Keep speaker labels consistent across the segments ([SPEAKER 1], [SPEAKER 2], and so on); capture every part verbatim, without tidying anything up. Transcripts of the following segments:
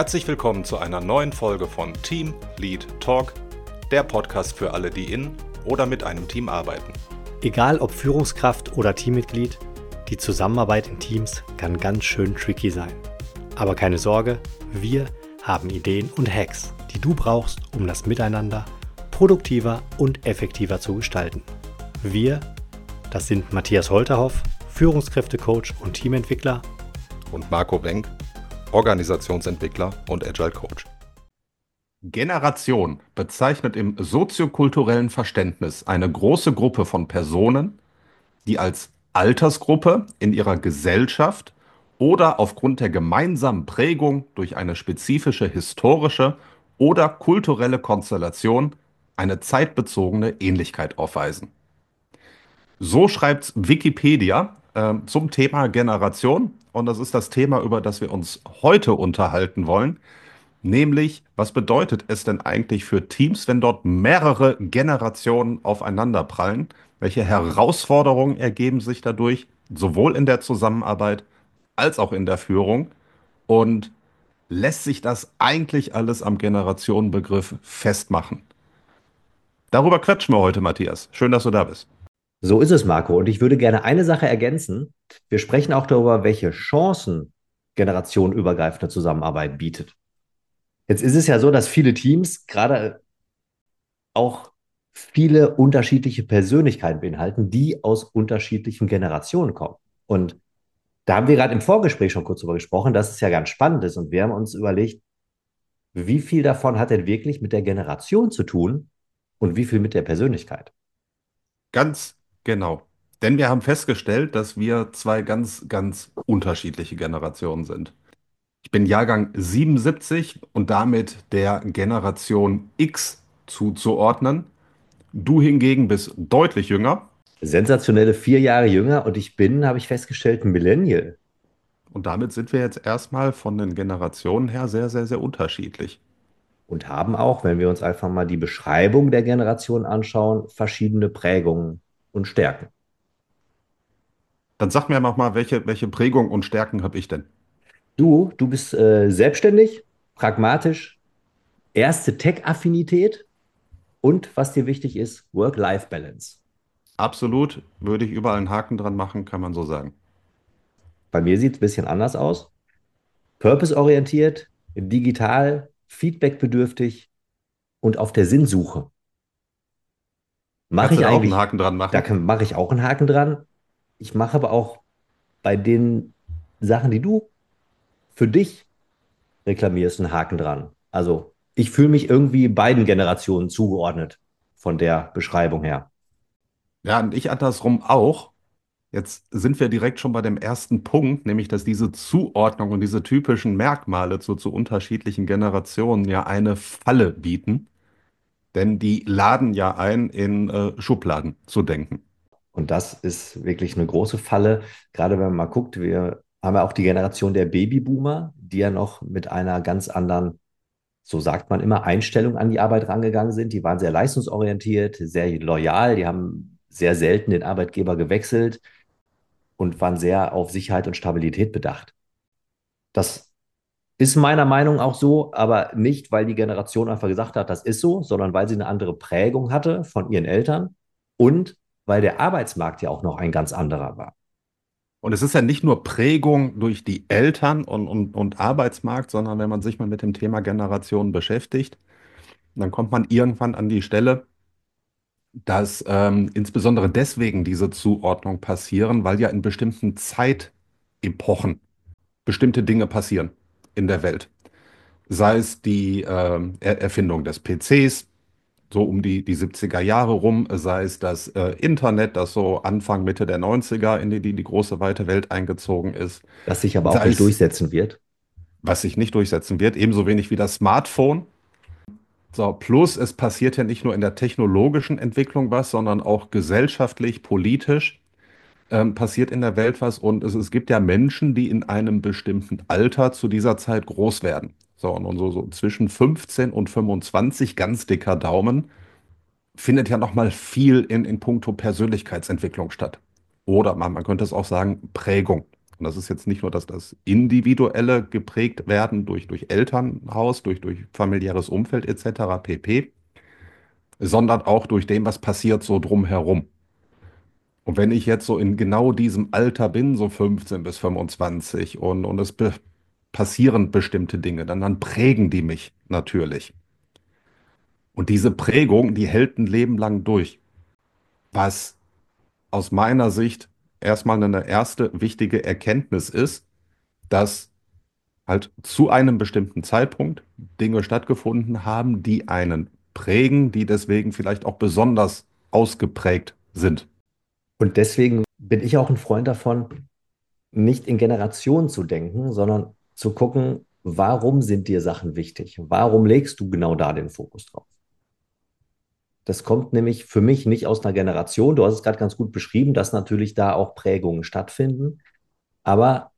[SPEAKER 1] Herzlich willkommen zu einer neuen Folge von Team Lead Talk, der Podcast für alle, die in oder mit einem Team arbeiten.
[SPEAKER 2] Egal ob Führungskraft oder Teammitglied, die Zusammenarbeit in Teams kann ganz schön tricky sein. Aber keine Sorge, wir haben Ideen und Hacks, die du brauchst, um das Miteinander produktiver und effektiver zu gestalten. Wir, das sind Matthias Holterhoff, Führungskräftecoach und Teamentwickler,
[SPEAKER 1] Und Marco Wenk, Organisationsentwickler und Agile Coach. Generation bezeichnet im soziokulturellen Verständnis eine große Gruppe von Personen, die als Altersgruppe in ihrer Gesellschaft oder aufgrund der gemeinsamen Prägung durch eine spezifische historische oder kulturelle Konstellation eine zeitbezogene Ähnlichkeit aufweisen. So schreibt Wikipedia äh, zum Thema Generation, und das ist das Thema, über das wir uns heute unterhalten wollen, nämlich was bedeutet es denn eigentlich für Teams, wenn dort mehrere Generationen aufeinanderprallen? Welche Herausforderungen ergeben sich dadurch, sowohl in der Zusammenarbeit als auch in der Führung? Und lässt sich das eigentlich alles am Generationenbegriff festmachen? Darüber quatschen wir heute, Matthias. Schön, dass du da bist.
[SPEAKER 3] So ist es, Marco. Und ich würde gerne eine Sache ergänzen. Wir sprechen auch darüber, welche Chancen generationenübergreifende Zusammenarbeit bietet. Jetzt ist es ja so, dass viele Teams gerade auch viele unterschiedliche Persönlichkeiten beinhalten, die aus unterschiedlichen Generationen kommen. Und da haben wir gerade im Vorgespräch schon kurz drüber gesprochen, dass es ja ganz spannend ist. Und wir haben uns überlegt, wie viel davon hat denn wirklich mit der Generation zu tun und wie viel mit der Persönlichkeit?
[SPEAKER 1] Ganz genau. Denn wir haben festgestellt, dass wir zwei ganz, ganz unterschiedliche Generationen sind. Ich bin Jahrgang siebenundsiebzig und damit der Generation X zuzuordnen. Du hingegen bist deutlich jünger
[SPEAKER 3] Sensationelle vier Jahre jünger und ich bin, habe ich festgestellt, ein Millennial.
[SPEAKER 1] und damit sind wir jetzt erstmal von den Generationen her sehr, sehr, sehr unterschiedlich.
[SPEAKER 3] Und haben auch, wenn wir uns einfach mal die Beschreibung der Generation anschauen, verschiedene Prägungen und Stärken.
[SPEAKER 1] Dann sag mir noch mal, welche, welche Prägung und Stärken habe ich denn?
[SPEAKER 3] Du, du bist äh, selbstständig, pragmatisch, erste Tech-Affinität und was dir wichtig ist, Work-Life-Balance.
[SPEAKER 1] Absolut, würde ich überall einen Haken dran machen, kann man so sagen.
[SPEAKER 3] Bei mir sieht es ein bisschen anders aus. Purpose-orientiert, digital, feedbackbedürftig und auf der Sinnsuche. Mache
[SPEAKER 1] Kannst du
[SPEAKER 3] ich
[SPEAKER 1] da auch einen
[SPEAKER 3] eigentlich,
[SPEAKER 1] Haken dran
[SPEAKER 3] da
[SPEAKER 1] machen?
[SPEAKER 3] kann, mache ich auch einen Haken dran. Ich mache aber auch bei den Sachen, die du für dich reklamierst, einen Haken dran. Also ich fühle mich irgendwie beiden Generationen zugeordnet von der Beschreibung her.
[SPEAKER 1] Ja, und ich andersrum auch. Jetzt sind wir direkt schon bei dem ersten Punkt, nämlich dass diese Zuordnung und diese typischen Merkmale zu, zu unterschiedlichen Generationen ja eine Falle bieten, denn die laden ja ein, in äh, Schubladen zu denken.
[SPEAKER 3] Und das ist wirklich eine große Falle. Gerade wenn man mal guckt, wir haben ja auch die Generation der Babyboomer, die ja noch mit einer ganz anderen, so sagt man immer, Einstellung an die Arbeit rangegangen sind. Die waren sehr leistungsorientiert, sehr loyal, die haben sehr selten den Arbeitgeber gewechselt und waren sehr auf Sicherheit und Stabilität bedacht. Das ist meiner Meinung nach auch so, aber nicht, weil die Generation einfach gesagt hat, das ist so, sondern weil sie eine andere Prägung hatte von ihren Eltern und weil der Arbeitsmarkt ja auch noch ein ganz anderer war.
[SPEAKER 1] Und es ist ja nicht nur Prägung durch die Eltern und, und, und Arbeitsmarkt, sondern wenn man sich mal mit dem Thema Generation beschäftigt, dann kommt man irgendwann an die Stelle, dass ähm, insbesondere deswegen diese Zuordnung passieren, weil ja in bestimmten Zeitepochen bestimmte Dinge passieren in der Welt. Sei es die ähm, Er Erfindung des P Cs, so um die, die siebziger Jahre rum, sei es das äh, Internet, das so Anfang, Mitte der neunziger in die, die, die große weite Welt eingezogen ist,
[SPEAKER 3] Das sich aber auch
[SPEAKER 1] sei
[SPEAKER 3] nicht
[SPEAKER 1] es,
[SPEAKER 3] durchsetzen wird.
[SPEAKER 1] was sich nicht durchsetzen wird, ebenso wenig wie das Smartphone. So, plus es passiert ja nicht nur in der technologischen Entwicklung was, sondern auch gesellschaftlich, politisch ähm, passiert in der Welt was, und es, es gibt ja Menschen, die in einem bestimmten Alter zu dieser Zeit groß werden. So, und so, so zwischen fünfzehn und fünfundzwanzig, ganz dicker Daumen, findet ja noch mal viel in, in puncto Persönlichkeitsentwicklung statt. Oder man, man könnte es auch sagen, Prägung. Und das ist jetzt nicht nur, dass das Individuelle geprägt werden durch, durch Elternhaus, durch, durch familiäres Umfeld et cetera pp., sondern auch durch dem, was passiert so drumherum. Und wenn ich jetzt so in genau diesem Alter bin, so fünfzehn bis fünfundzwanzig, und, und es be passieren bestimmte Dinge, dann, dann prägen die mich natürlich. Und diese Prägung, die hält ein Leben lang durch. Was aus meiner Sicht erstmal eine erste wichtige Erkenntnis ist, dass halt zu einem bestimmten Zeitpunkt Dinge stattgefunden haben, die einen prägen, die deswegen vielleicht auch besonders ausgeprägt sind.
[SPEAKER 3] Und deswegen bin ich auch ein Freund davon, nicht in Generationen zu denken, sondern zu gucken, warum sind dir Sachen wichtig? Warum legst du genau da den Fokus drauf? Das kommt nämlich für mich nicht aus einer Generation. Du hast es gerade ganz gut beschrieben, dass natürlich da auch Prägungen stattfinden. Aber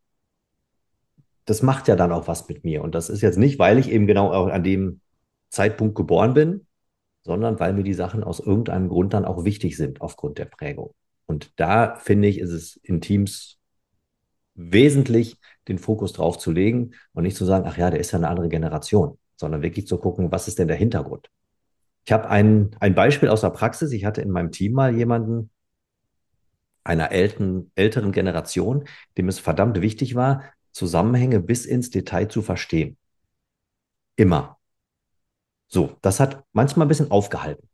[SPEAKER 3] das macht ja dann auch was mit mir. Und das ist jetzt nicht, weil ich eben genau auch an dem Zeitpunkt geboren bin, sondern weil mir die Sachen aus irgendeinem Grund dann auch wichtig sind aufgrund der Prägung. Und da finde ich, ist es in Teams wesentlich, den Fokus drauf zu legen und nicht zu sagen, ach ja, der ist ja eine andere Generation, sondern wirklich zu gucken, was ist denn der Hintergrund? Ich habe ein, ein Beispiel aus der Praxis. Ich hatte in meinem Team mal jemanden einer älteren, älteren Generation, dem es verdammt wichtig war, Zusammenhänge bis ins Detail zu verstehen. Immer. So, das hat manchmal ein bisschen aufgehalten.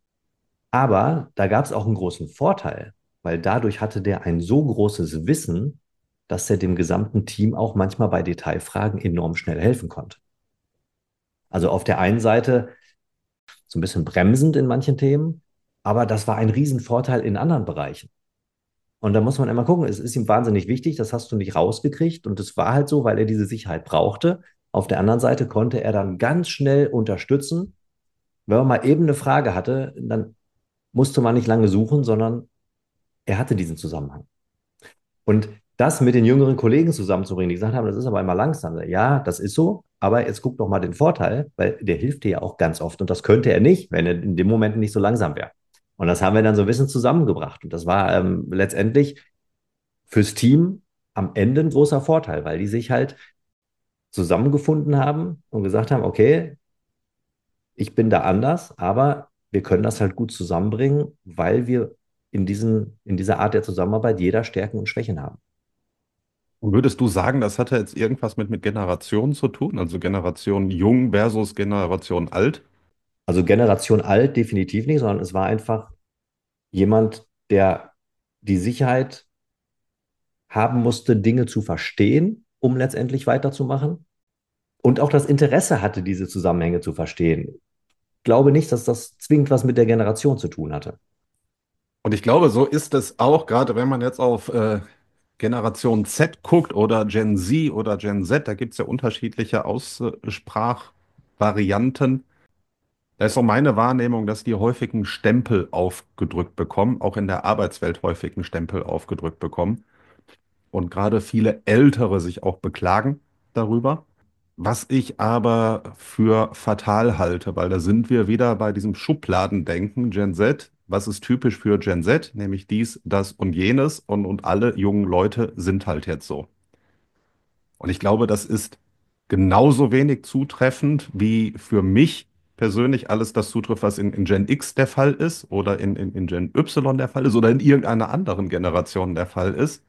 [SPEAKER 3] Aber da gab es auch einen großen Vorteil, weil dadurch hatte der ein so großes Wissen, dass er dem gesamten Team auch manchmal bei Detailfragen enorm schnell helfen konnte. Also auf der einen Seite so ein bisschen bremsend in manchen Themen, aber das war ein Riesenvorteil in anderen Bereichen. Und da muss man immer gucken, es ist ihm wahnsinnig wichtig, das hast du nicht rausgekriegt und es war halt so, weil er diese Sicherheit brauchte. Auf der anderen Seite konnte er dann ganz schnell unterstützen. Wenn man mal eben eine Frage hatte, dann musste man nicht lange suchen, sondern er hatte diesen Zusammenhang. Und das mit den jüngeren Kollegen zusammenzubringen, die gesagt haben, das ist aber immer langsam. Ja, das ist so, aber jetzt guck doch mal den Vorteil, weil der hilft dir ja auch ganz oft und das könnte er nicht, wenn er in dem Moment nicht so langsam wäre. Und das haben wir dann so ein bisschen zusammengebracht. Und das war ähm, letztendlich fürs Team am Ende ein großer Vorteil, weil die sich halt zusammengefunden haben und gesagt haben, okay, ich bin da anders, aber wir können das halt gut zusammenbringen, weil wir in, diesen, in dieser Art der Zusammenarbeit jeder Stärken und Schwächen haben.
[SPEAKER 1] Und würdest du sagen, das hatte jetzt irgendwas mit, mit Generationen zu tun? Also Generation jung versus Generation alt?
[SPEAKER 3] Also Generation alt definitiv nicht, sondern es war einfach jemand, der die Sicherheit haben musste, Dinge zu verstehen, um letztendlich weiterzumachen. Und auch das Interesse hatte, diese Zusammenhänge zu verstehen. Ich glaube nicht, dass das zwingend was mit der Generation zu tun hatte.
[SPEAKER 1] Und ich glaube, so ist es auch, gerade wenn man jetzt auf äh, Generation Z guckt oder Gen Z oder Gen Z, da gibt es ja unterschiedliche Aussprachvarianten. Da ist so meine Wahrnehmung, dass die häufig einen Stempel aufgedrückt bekommen, auch in der Arbeitswelt häufig einen Stempel aufgedrückt bekommen. Und gerade viele Ältere sich auch beklagen darüber. Was ich aber für fatal halte, weil da sind wir wieder bei diesem Schubladendenken, Gen Z. Was ist typisch für Gen Z? Nämlich dies, das und jenes. Und, und alle jungen Leute sind halt jetzt so. Und ich glaube, das ist genauso wenig zutreffend wie für mich persönlich alles das zutrifft, was in, in Gen X der Fall ist oder in, in, in Gen Y der Fall ist oder in irgendeiner anderen Generation der Fall ist,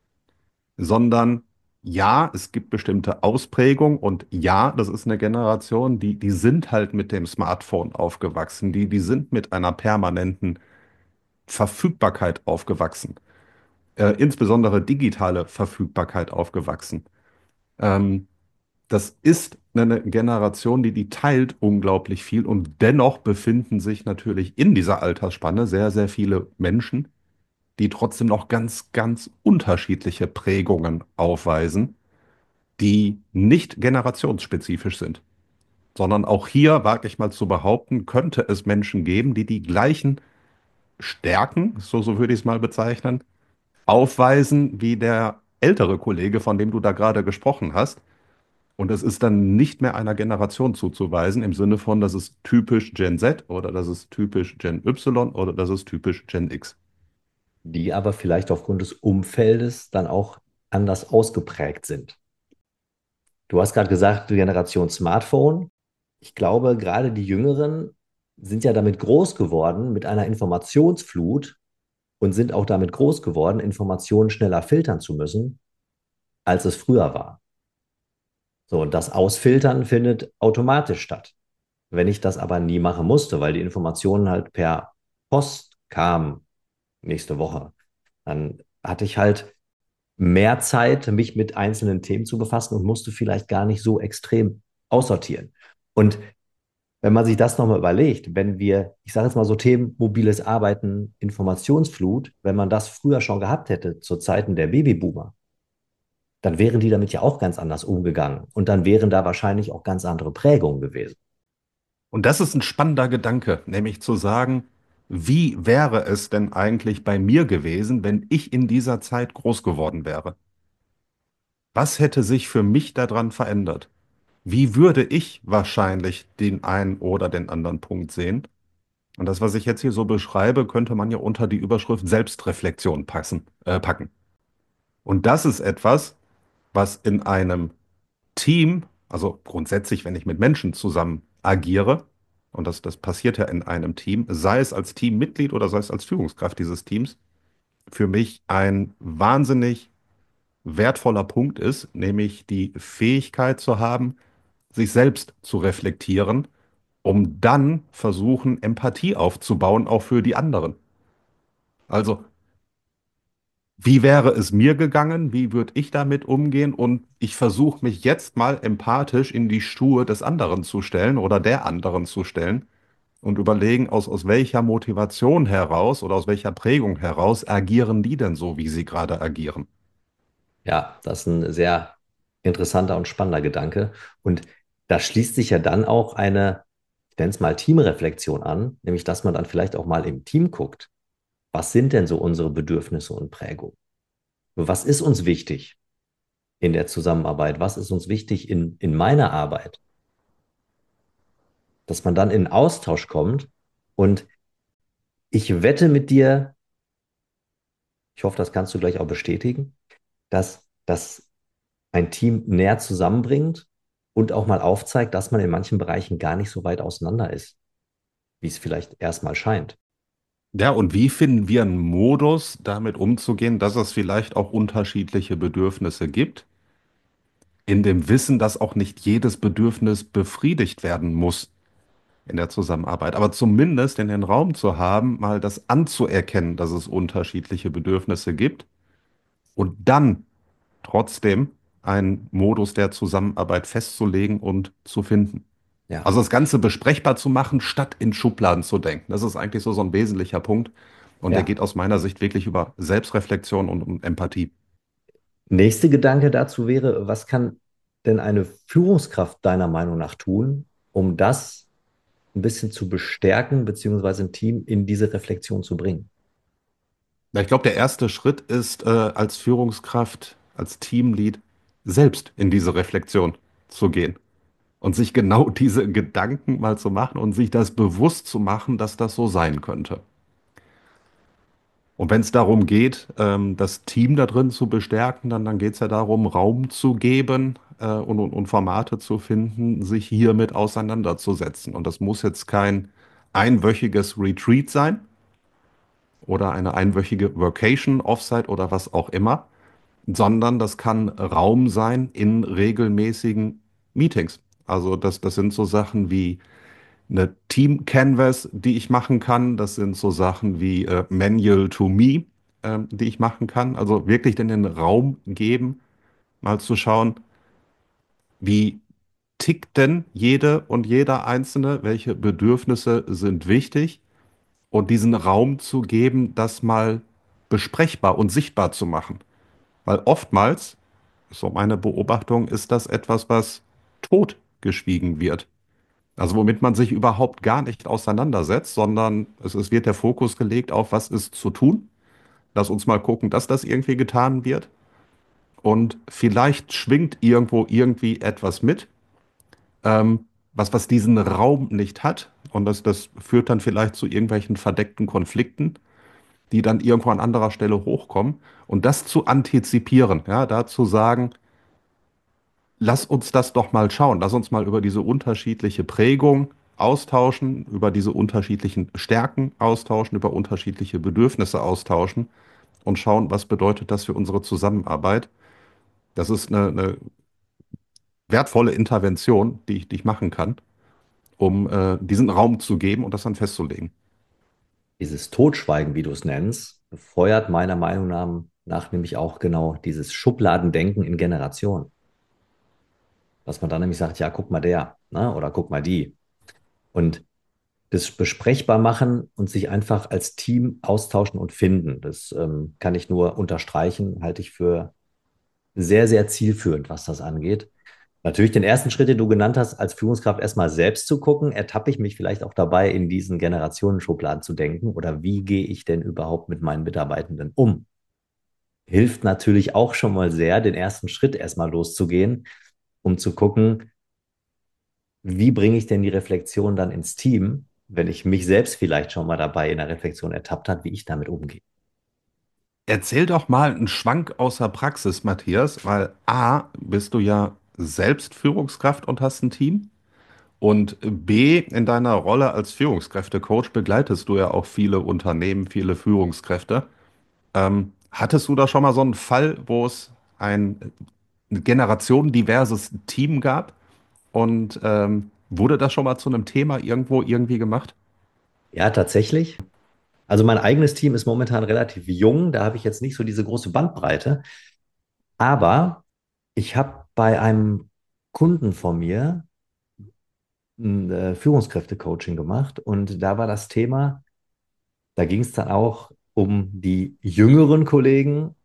[SPEAKER 1] sondern ja, es gibt bestimmte Ausprägungen und ja, das ist eine Generation, die, die sind halt mit dem Smartphone aufgewachsen, die, die sind mit einer permanenten Verfügbarkeit aufgewachsen, äh, insbesondere digitale Verfügbarkeit aufgewachsen. Ähm, Das ist eine Generation, die die teilt unglaublich viel und dennoch befinden sich natürlich in dieser Altersspanne sehr, sehr viele Menschen, die trotzdem noch ganz, ganz unterschiedliche Prägungen aufweisen, die nicht generationsspezifisch sind, sondern auch hier, wage ich mal zu behaupten, könnte es Menschen geben, die die gleichen Stärken, so, so würde ich es mal bezeichnen, aufweisen wie der ältere Kollege, von dem du da gerade gesprochen hast. Und es ist dann nicht mehr einer Generation zuzuweisen, im Sinne von, das ist typisch Gen Z oder das ist typisch Gen Y oder das ist typisch Gen X.
[SPEAKER 3] Die aber vielleicht aufgrund des Umfeldes dann auch anders ausgeprägt sind. Du hast gerade gesagt, die Generation Smartphone. Ich glaube, gerade die Jüngeren sind ja damit groß geworden, mit einer Informationsflut und sind auch damit groß geworden, Informationen schneller filtern zu müssen, als es früher war. So, und das Ausfiltern findet automatisch statt. Wenn ich das aber nie machen musste, weil die Informationen halt per Post kamen nächste Woche, dann hatte ich halt mehr Zeit, mich mit einzelnen Themen zu befassen und musste vielleicht gar nicht so extrem aussortieren. Und wenn man sich das nochmal überlegt, wenn wir, ich sage jetzt mal so Themen, mobiles Arbeiten, Informationsflut, wenn man das früher schon gehabt hätte, zu Zeiten der Babyboomer, dann wären die damit ja auch ganz anders umgegangen. Und dann wären da wahrscheinlich auch ganz andere Prägungen gewesen.
[SPEAKER 1] Und das ist ein spannender Gedanke, nämlich zu sagen, wie wäre es denn eigentlich bei mir gewesen, wenn ich in dieser Zeit groß geworden wäre? Was hätte sich für mich daran verändert? Wie würde ich wahrscheinlich den einen oder den anderen Punkt sehen? Und das, was ich jetzt hier so beschreibe, könnte man ja unter die Überschrift Selbstreflexion passen, äh, packen. Und das ist etwas, was in einem Team, also grundsätzlich, wenn ich mit Menschen zusammen agiere, und das, das passiert ja in einem Team, sei es als Teammitglied oder sei es als Führungskraft dieses Teams, für mich ein wahnsinnig wertvoller Punkt ist, nämlich die Fähigkeit zu haben, sich selbst zu reflektieren, um dann versuchen, Empathie aufzubauen, auch für die anderen. Also, wie wäre es mir gegangen? Wie würde ich damit umgehen? Und ich versuche mich jetzt mal empathisch in die Schuhe des anderen zu stellen oder der anderen zu stellen und überlegen, aus, aus welcher Motivation heraus oder aus welcher Prägung heraus agieren die denn so, wie sie gerade agieren.
[SPEAKER 3] Ja, das ist ein sehr interessanter und spannender Gedanke. Und da schließt sich ja dann auch eine, ich nenne es mal Teamreflexion an, nämlich dass man dann vielleicht auch mal im Team guckt, was sind denn so unsere Bedürfnisse und Prägungen? Was ist uns wichtig in der Zusammenarbeit? Was ist uns wichtig in, in meiner Arbeit? Dass man dann in Austausch kommt und ich wette mit dir, ich hoffe, das kannst du gleich auch bestätigen, dass das ein Team näher zusammenbringt und auch mal aufzeigt, dass man in manchen Bereichen gar nicht so weit auseinander ist, wie es vielleicht erstmal scheint.
[SPEAKER 1] Ja, und wie finden wir einen Modus, damit umzugehen, dass es vielleicht auch unterschiedliche Bedürfnisse gibt, in dem Wissen, dass auch nicht jedes Bedürfnis befriedigt werden muss in der Zusammenarbeit, aber zumindest in den Raum zu haben, mal das anzuerkennen, dass es unterschiedliche Bedürfnisse gibt und dann trotzdem einen Modus der Zusammenarbeit festzulegen und zu finden.
[SPEAKER 3] Ja,
[SPEAKER 1] Also das Ganze besprechbar zu machen, statt in Schubladen zu denken. Das ist eigentlich so, so ein wesentlicher Punkt. Und der
[SPEAKER 3] ja.
[SPEAKER 1] geht aus meiner Sicht wirklich über Selbstreflexion und um Empathie.
[SPEAKER 3] Nächster Gedanke dazu wäre, was kann denn eine Führungskraft deiner Meinung nach tun, um das ein bisschen zu bestärken, beziehungsweise ein Team in diese Reflexion zu bringen?
[SPEAKER 1] Ja, ich glaube, der erste Schritt ist, äh, als Führungskraft, als Teamlead, selbst in diese Reflexion zu gehen und sich genau diese Gedanken mal zu machen und sich das bewusst zu machen, dass das so sein könnte. Und wenn es darum geht, ähm, das Team da drin zu bestärken, dann, dann geht es ja darum, Raum zu geben äh, und, und, und Formate zu finden, sich hiermit auseinanderzusetzen. Und das muss jetzt kein einwöchiges Retreat sein oder eine einwöchige Workation, Offsite oder was auch immer, sondern das kann Raum sein in regelmäßigen Meetings. Also das, das sind so Sachen wie eine Team Canvas, die ich machen kann. Das sind so Sachen wie äh, Manual to Me, ähm, die ich machen kann. Also wirklich in den Raum geben, mal zu schauen, wie tickt denn jede und jeder Einzelne, welche Bedürfnisse sind wichtig und diesen Raum zu geben, das mal besprechbar und sichtbar zu machen. Weil oftmals, so meine Beobachtung, ist das etwas, was totgeschwiegen wird. Also womit man sich überhaupt gar nicht auseinandersetzt, sondern es, es wird der Fokus gelegt auf, was ist zu tun. Lass uns mal gucken, dass das irgendwie getan wird. Und vielleicht schwingt irgendwo irgendwie etwas mit, ähm, was, was diesen Raum nicht hat. Und das, das führt dann vielleicht zu irgendwelchen verdeckten Konflikten, die dann irgendwo an anderer Stelle hochkommen und das zu antizipieren, ja, da zu sagen, lass uns das doch mal schauen, lass uns mal über diese unterschiedliche Prägung austauschen, über diese unterschiedlichen Stärken austauschen, über unterschiedliche Bedürfnisse austauschen und schauen, was bedeutet das für unsere Zusammenarbeit. Das ist eine, eine wertvolle Intervention, die ich, die ich machen kann, um äh, diesen Raum zu geben und das dann festzulegen.
[SPEAKER 3] Dieses Totschweigen, wie du es nennst, befeuert meiner Meinung nach, nach nämlich auch genau dieses Schubladendenken in Generationen. Dass man dann nämlich sagt, ja, guck mal der, ne? Oder guck mal die. Und das besprechbar machen und sich einfach als Team austauschen und finden, das ähm, kann ich nur unterstreichen, halte ich für sehr, sehr zielführend, was das angeht. Natürlich den ersten Schritt, den du genannt hast, als Führungskraft erstmal selbst zu gucken, ertappe ich mich vielleicht auch dabei, in diesen Generationenschubladen zu denken oder wie gehe ich denn überhaupt mit meinen Mitarbeitenden um? Hilft natürlich auch schon mal sehr, den ersten Schritt erstmal loszugehen, um zu gucken, wie bringe ich denn die Reflexion dann ins Team, wenn ich mich selbst vielleicht schon mal dabei in der Reflexion ertappt habe, wie ich damit umgehe.
[SPEAKER 1] Erzähl doch mal einen Schwank aus der Praxis, Matthias, weil A, bist du ja selbst Führungskraft und hast ein Team. Und B, in deiner Rolle als Führungskräftecoach begleitest du ja auch viele Unternehmen, viele Führungskräfte. Ähm, hattest du da schon mal so einen Fall, wo es ein generationendiverses Team gab? Und ähm, wurde das schon mal zu einem Thema irgendwo irgendwie gemacht?
[SPEAKER 3] Ja, tatsächlich. Also mein eigenes Team ist momentan relativ jung, da habe ich jetzt nicht so diese große Bandbreite, aber ich habe bei einem Kunden von mir ein äh, Führungskräfte-Coaching gemacht und da war das Thema, da ging es dann auch um die jüngeren Kollegen.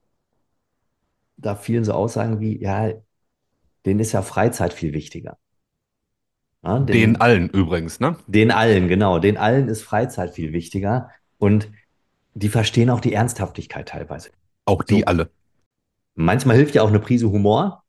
[SPEAKER 3] Da fielen so Aussagen wie, ja, denen ist ja Freizeit viel wichtiger. Ja,
[SPEAKER 1] Den
[SPEAKER 3] den,
[SPEAKER 1] allen übrigens, ne?
[SPEAKER 3] den allen, genau, den allen ist Freizeit viel wichtiger und die verstehen auch die Ernsthaftigkeit teilweise.
[SPEAKER 1] Auch die
[SPEAKER 3] So,
[SPEAKER 1] alle.
[SPEAKER 3] manchmal hilft ja auch eine Prise Humor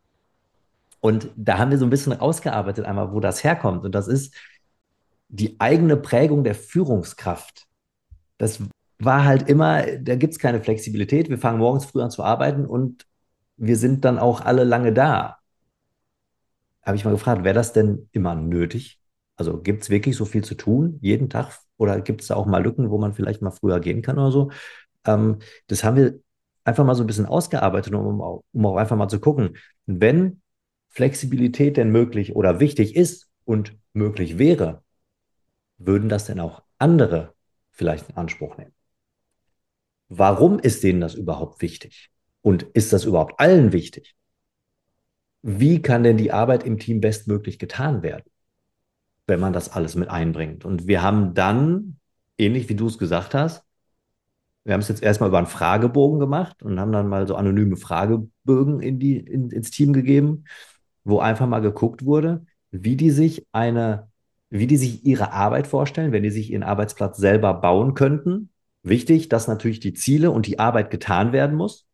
[SPEAKER 3] und da haben wir so ein bisschen rausgearbeitet einmal, wo das herkommt und das ist die eigene Prägung der Führungskraft. Das war halt immer, da gibt es keine Flexibilität. Wir fangen morgens früh an zu arbeiten und wir sind dann auch alle lange da. Habe ich mal gefragt, wäre das denn immer nötig? Also gibt es wirklich so viel zu tun jeden Tag? Oder gibt es da auch mal Lücken, wo man vielleicht mal früher gehen kann oder so? Ähm, das haben wir einfach mal so ein bisschen ausgearbeitet, um, auch- um auch einfach mal zu gucken, wenn Flexibilität denn möglich oder wichtig ist und möglich wäre, würden das denn auch andere vielleicht in Anspruch nehmen? Warum ist denen das überhaupt wichtig? Und ist das überhaupt allen wichtig? Wie kann denn die Arbeit im Team bestmöglich getan werden, wenn man das alles mit einbringt? Und wir haben dann, ähnlich wie du es gesagt hast, wir haben es jetzt erstmal über einen Fragebogen gemacht und haben dann mal so anonyme Fragebögen in die, in, ins Team gegeben, wo einfach mal geguckt wurde, wie die sich eine, wie die sich ihre Arbeit vorstellen, wenn die sich ihren Arbeitsplatz selber bauen könnten. Wichtig, dass natürlich die Ziele und die Arbeit getan werden muss,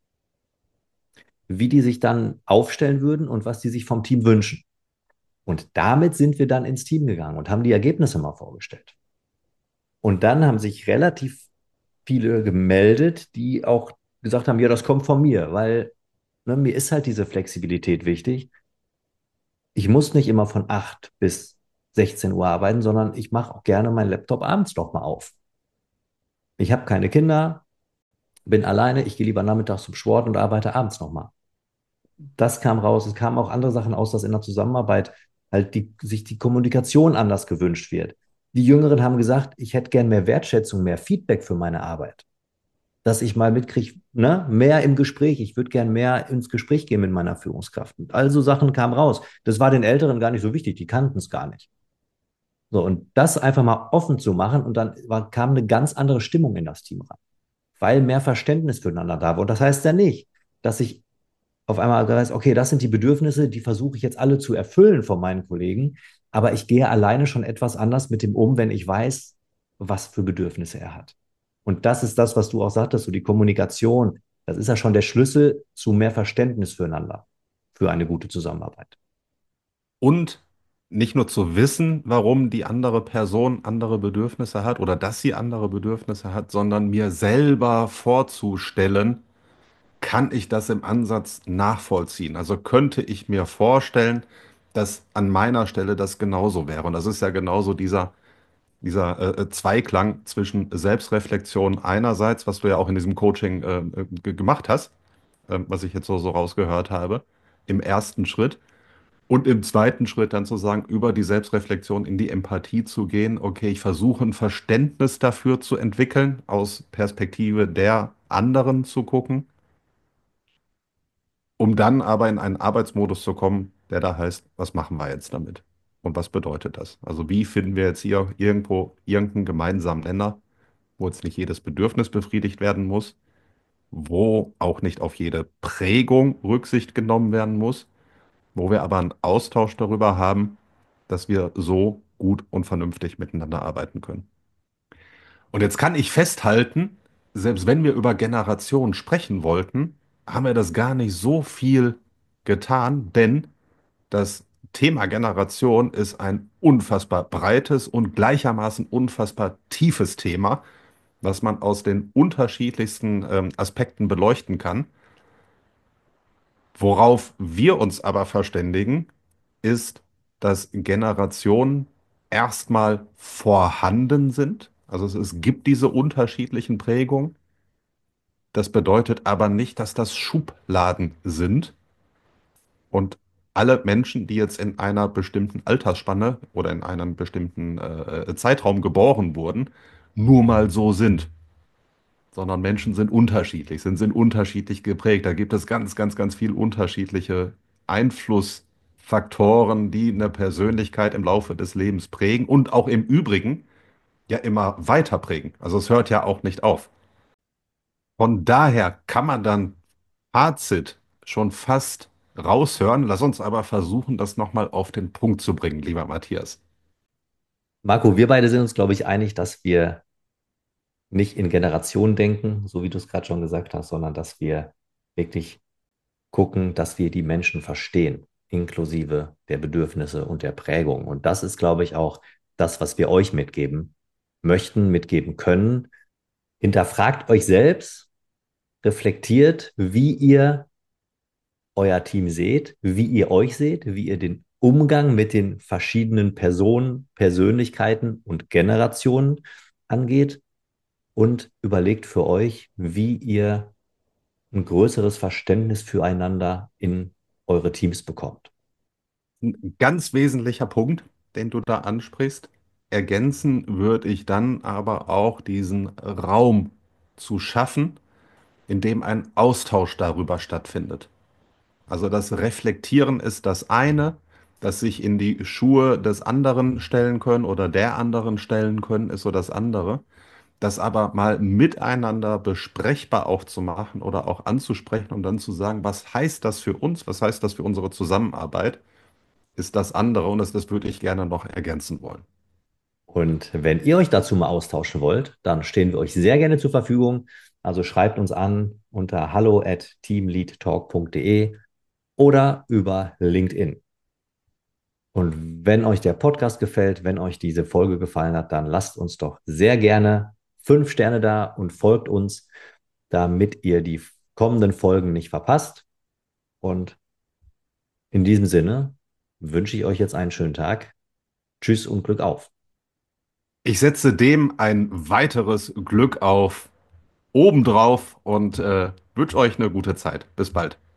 [SPEAKER 3] wie die sich dann aufstellen würden und was die sich vom Team wünschen. Und damit sind wir dann ins Team gegangen und haben die Ergebnisse mal vorgestellt. Und dann haben sich relativ viele gemeldet, die auch gesagt haben, ja, das kommt von mir, weil ne, mir ist halt diese Flexibilität wichtig. Ich muss nicht immer von acht bis sechzehn Uhr arbeiten, sondern ich mache auch gerne meinen Laptop abends doch mal auf. Ich habe keine Kinder, bin alleine, ich gehe lieber nachmittags zum Sport und arbeite abends nochmal. Das kam raus. Es kamen auch andere Sachen aus, dass in der Zusammenarbeit halt die, sich die Kommunikation anders gewünscht wird. Die Jüngeren haben gesagt, ich hätte gern mehr Wertschätzung, mehr Feedback für meine Arbeit. Dass ich mal mitkriege, ne, mehr im Gespräch. Ich würde gern mehr ins Gespräch gehen mit meiner Führungskraft. Und also Sachen kamen raus. Das war den Älteren gar nicht so wichtig. Die kannten es gar nicht. So, und das einfach mal offen zu machen und dann war, kam eine ganz andere Stimmung in das Team rein, weil mehr Verständnis füreinander da war. Und das heißt ja nicht, dass ich auf einmal weiß, okay, das sind die Bedürfnisse, die versuche ich jetzt alle zu erfüllen von meinen Kollegen, aber ich gehe alleine schon etwas anders mit dem um, wenn ich weiß, was für Bedürfnisse er hat. Und das ist das, was du auch sagtest, so die Kommunikation, das ist ja schon der Schlüssel zu mehr Verständnis füreinander, für eine gute Zusammenarbeit.
[SPEAKER 1] Und nicht nur zu wissen, warum die andere Person andere Bedürfnisse hat oder dass sie andere Bedürfnisse hat, sondern mir selber vorzustellen, kann ich das im Ansatz nachvollziehen? Also könnte ich mir vorstellen, dass an meiner Stelle das genauso wäre. Und das ist ja genauso dieser, dieser äh, Zweiklang zwischen Selbstreflexion einerseits, was du ja auch in diesem Coaching äh, äh, gemacht hast, äh, was ich jetzt so, so rausgehört habe, im ersten Schritt. Und im zweiten Schritt dann zu sagen, über die Selbstreflexion in die Empathie zu gehen. Okay, ich versuche ein Verständnis dafür zu entwickeln, aus Perspektive der anderen zu gucken, um dann aber in einen Arbeitsmodus zu kommen, der da heißt, was machen wir jetzt damit? Und was bedeutet das? Also wie finden wir jetzt hier irgendwo irgendeinen gemeinsamen Nenner, wo jetzt nicht jedes Bedürfnis befriedigt werden muss, wo auch nicht auf jede Prägung Rücksicht genommen werden muss, wo wir aber einen Austausch darüber haben, dass wir so gut und vernünftig miteinander arbeiten können. Und jetzt kann ich festhalten, selbst wenn wir über Generationen sprechen wollten, haben wir das gar nicht so viel getan, denn das Thema Generation ist ein unfassbar breites und gleichermaßen unfassbar tiefes Thema, was man aus den unterschiedlichsten ähm, Aspekten beleuchten kann. Worauf wir uns aber verständigen, ist, dass Generationen erstmal vorhanden sind. Also es, es gibt diese unterschiedlichen Prägungen. Das bedeutet aber nicht, dass das Schubladen sind und alle Menschen, die jetzt in einer bestimmten Altersspanne oder in einem bestimmten äh, Zeitraum geboren wurden, nur mal so sind, sondern Menschen sind unterschiedlich, sind, sind unterschiedlich geprägt. Da gibt es ganz, ganz, ganz viel unterschiedliche Einflussfaktoren, die eine Persönlichkeit im Laufe des Lebens prägen und auch im Übrigen ja immer weiter prägen. Also es hört ja auch nicht auf. Von daher kann man dann Fazit schon fast raushören. Lass uns aber versuchen, das nochmal auf den Punkt zu bringen, lieber Matthias.
[SPEAKER 3] Marco, wir beide sind uns, glaube ich, einig, dass wir nicht in Generationen denken, so wie du es gerade schon gesagt hast, sondern dass wir wirklich gucken, dass wir die Menschen verstehen, inklusive der Bedürfnisse und der Prägung. Und das ist, glaube ich, auch das, was wir euch mitgeben möchten, mitgeben können. Hinterfragt euch selbst, reflektiert, wie ihr euer Team seht, wie ihr euch seht, wie ihr den Umgang mit den verschiedenen Personen, Persönlichkeiten und Generationen angeht und überlegt für euch, wie ihr ein größeres Verständnis füreinander in eure Teams bekommt.
[SPEAKER 1] Ein ganz wesentlicher Punkt, den du da ansprichst. Ergänzen würde ich dann aber auch diesen Raum zu schaffen, in dem ein Austausch darüber stattfindet. Also das Reflektieren ist das eine, das sich in die Schuhe des anderen stellen können oder der anderen stellen können, ist so das andere. Das aber mal miteinander besprechbar auch zu machen oder auch anzusprechen und dann zu sagen, was heißt das für uns, was heißt das für unsere Zusammenarbeit, ist das andere und das, das würde ich gerne noch ergänzen wollen.
[SPEAKER 3] Und wenn ihr euch dazu mal austauschen wollt, dann stehen wir euch sehr gerne zur Verfügung. Also schreibt uns an unter hallo at teamleadtalk punkt de oder über LinkedIn. Und wenn euch der Podcast gefällt, wenn euch diese Folge gefallen hat, dann lasst uns doch sehr gerne fünf Sterne da und folgt uns, damit ihr die kommenden Folgen nicht verpasst. Und in diesem Sinne wünsche ich euch jetzt einen schönen Tag. Tschüss und Glück auf.
[SPEAKER 1] Ich setze dem ein weiteres Glück auf obendrauf und äh, wünsche euch eine gute Zeit. Bis bald.